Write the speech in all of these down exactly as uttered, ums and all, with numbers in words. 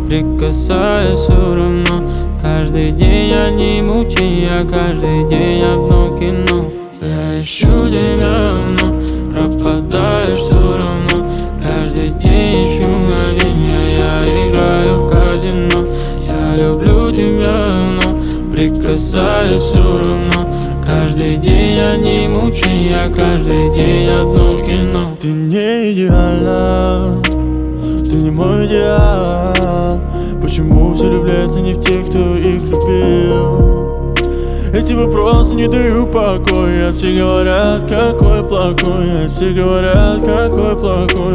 прикасаясь все равно. Каждый день одни мучи, а каждый день одно кино. Я ищу тебя, но пропадаешь все равно. Каждый день ищу мгновенья, я играю в казино. Я люблю тебя, но прикасаясь все равно. Каждый день одни мучи, а каждый день одно кино. Ты не идеальна, ты не мой идеал. Почему все влюбляются не в тех, кто их любил? Эти вопросы не дают покоя. Все говорят, какой плохой, а все говорят, какой плохой.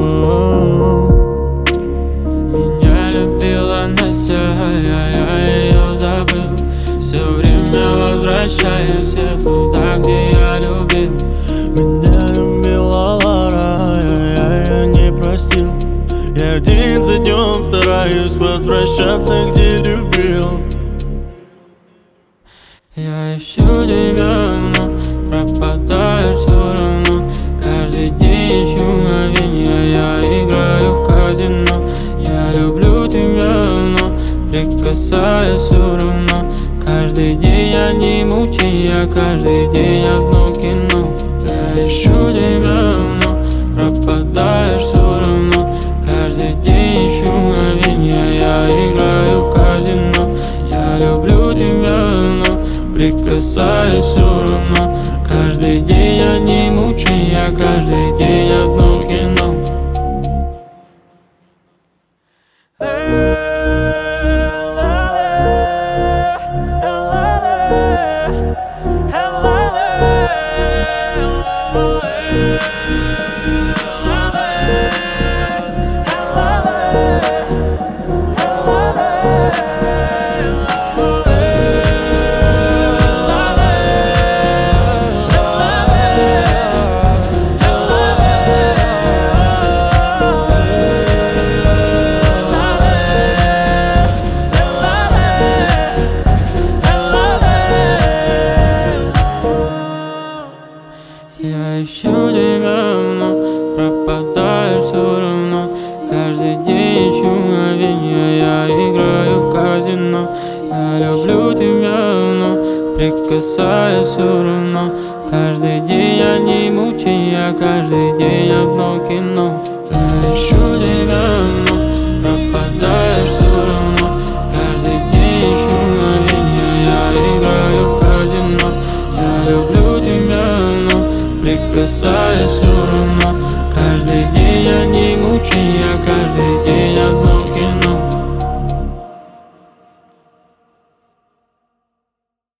Меня любила Настя, а я ее забыл. Все время возвращаюсь я туда, где я любил. Меня любила Лара, я ее не простил. Я день за днем стараюсь возвращаться, где любил. Я ищу тебя, но пропадаешь все равно. Каждый день ищу мгновенья, я играю в казино. Я люблю тебя, но прикасаясь все равно. Каждый день одни мучи, а каждый день одно кино. Я ищу тебя, но пропадаешь все равно. Каждый день ищу мгновенья, я играю в казино. Я люблю тебя, но прикасаясь все равно. Каждый день одни мучи, а каждый день одно кино. Я ищу тебя, но пропадаешь все равно. Каждый день ищу мгновенья, я играю в казино. Я люблю тебя, но прикасаясь все равно. Каждый день одни мучи, а каждый день одно кино. Я ищу тебя, но пропадаешь все равно. Каждый день ищу мгновенья, я играю в казино. Я люблю тебя, но прикасаясь все равно. Каждый день одни мучи, а